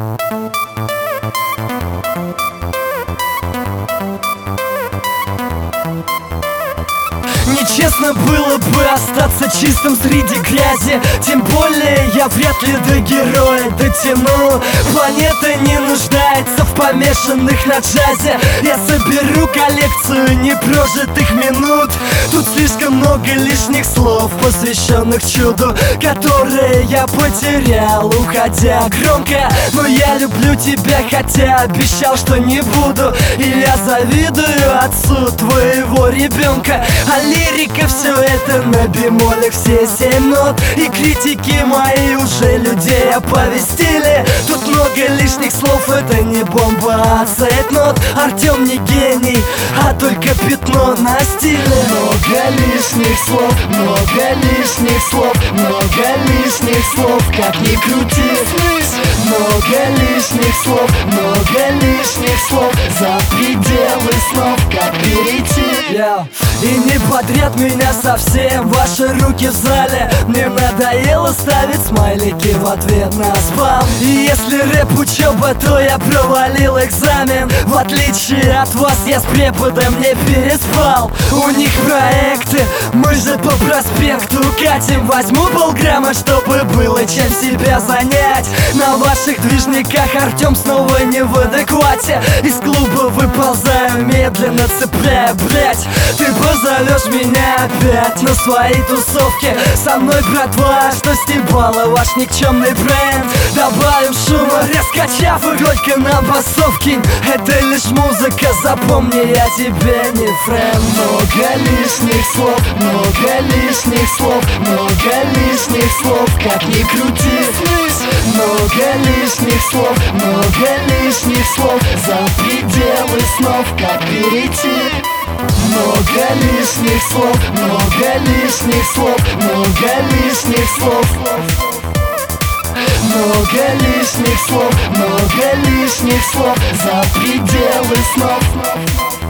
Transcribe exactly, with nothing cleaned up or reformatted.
Нечестно было бы остаться чистым среди грязи. Тем более я вряд ли до героя дотяну. Планета не нуждается в помешанных на джазе. Я соберу коллекцию непрожитых минут. Тут слишком много лишних слов, посвященных чуду, которые я потерял, уходя громко. Но я люблю тебя, хотя обещал, что не буду. И я завидую отцу твоего ребенка. А лирика все это на бемолях, все семь нот. И критики мои уже людей оповестили. Тут много лишних слов, это не бомба, а цейтнот. Артем не гений, а только пятно на стиле. Много лишних слов, много лишних слов, много лишних слов, как ни крути. Много лишних слов, много лишних слов, за пределы снов, как перейти. Yeah. И не подряд меня совсем ваши руки в зале. Мне надоело ставить смайлики в ответ на спам. И если рэп учеба, то я провалил экзамен. В отличие от вас я с преподом не переспал. У них проекты, мы же по проспекту катим. Возьму полграмма, чтобы было чем себя занять. На ваших движниках Артем снова не в адеквате. Из клуба выползаю медленно, цепляя, блять. Ты позовешь меня опять на свои тусовки. Со мной, братва, что стебала ваш никчемный бренд. Добавим шума, раскачав и только на басовке. Это лишь музыка, запомни, я тебе не френд. Много лишних слов, много лишних слов, много лишних слов, как ни крути. Много лишних слов, много лишних слов, за пределы снов, как перейти. Много лишних слов, много лишних слов, много лишних слов. Много лишних слов, много лишних слов, за пределы снов.